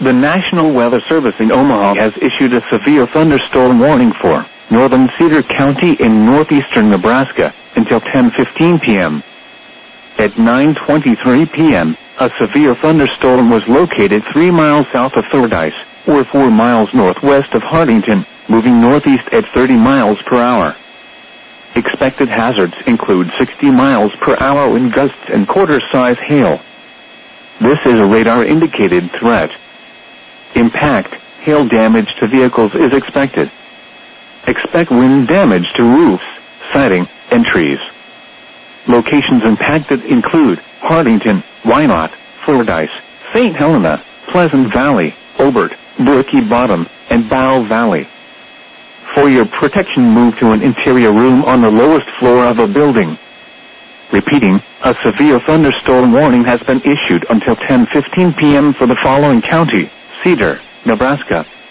The National Weather Service in Omaha has issued a severe thunderstorm warning for northern Cedar County in northeastern Nebraska until 10:15 p.m. At 9:23 p.m., a severe thunderstorm was located 3 miles south of Fordyce, or 4 miles northwest of Hartington, moving northeast at 30 miles per hour. Expected hazards include 60 miles per hour wind gusts and quarter-size hail. This is a radar-indicated threat. Impact, hail damage to vehicles is expected. Expect wind damage to roofs, siding, and trees. Locations impacted include Hartington, Wynot, Fordyce, St. Helena, Pleasant Valley, Obert, Berkey Bottom, and Bow Valley. For your protection, move to an interior room on the lowest floor of a building. Repeating, a severe thunderstorm warning has been issued until 10:15 p.m. for the following county: Cedar, Nebraska,